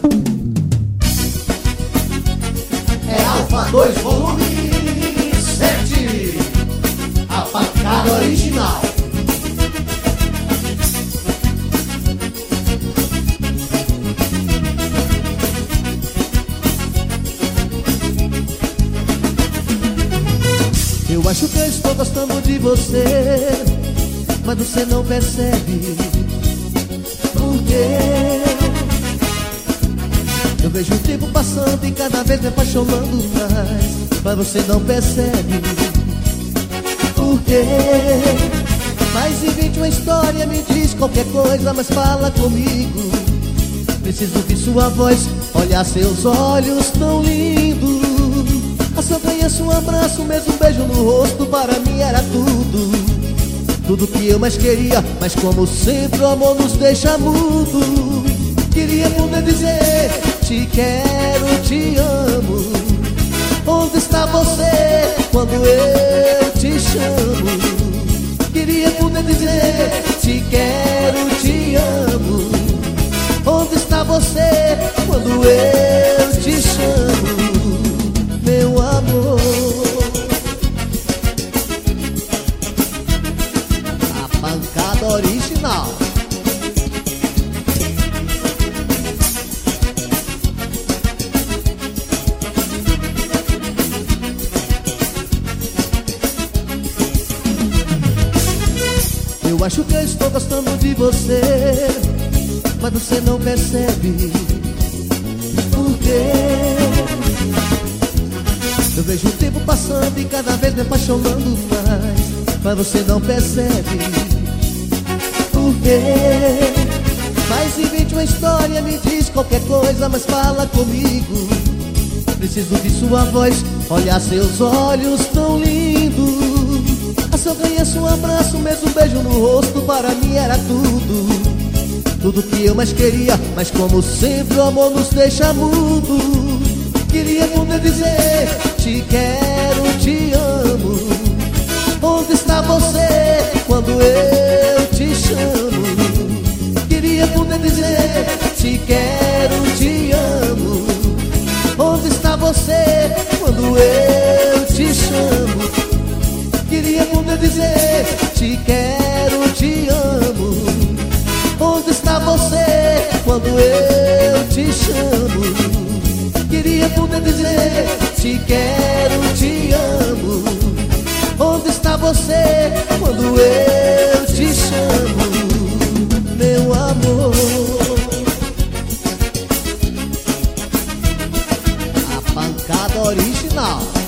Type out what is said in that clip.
É Alfa 2 volume 7, a pancada original. Eu acho que eu estou gostando de você, mas você não percebe. Por quê? Eu vejo o tempo passando e cada vez me apaixonando mais, mas você não percebe. Por quê? Mas invente uma história, me diz qualquer coisa, mas fala comigo. Preciso ouvir sua voz, olhar seus olhos tão lindos. A sua canha, um abraço, mesmo um beijo no rosto, para mim era tudo. Tudo que eu mais queria, mas como sempre o amor nos deixa mudo. Queria poder dizer, te quero, te amo. Onde está você quando eu te chamo? Queria poder dizer, te quero, te amo. Onde está você quando eu te chamo? Meu amor, a pancada original. Eu acho que eu estou gostando de você, mas você não percebe. Por quê? Eu vejo o tempo passando e cada vez me apaixonando mais, mas você não percebe. Por quê? Mas invente uma história, me diz qualquer coisa, mas fala comigo. Preciso ouvir sua voz, olhar seus olhos tão lindos. A sua canha, um abraço, mesmo um beijo no rosto, para mim era tudo. Tudo que eu mais queria, mas como sempre o amor nos deixa mudo. Queria poder dizer, te quero, te amo. Onde está você quando eu te chamo? Queria poder dizer, te quero, te amo. Onde está você quando eu te chamo? Queria poder dizer, te quero, te amo. Onde está você quando eu te chamo? Queria poder dizer, te quero, te amo. Onde está você quando eu te chamo? Meu amor, a pancada original.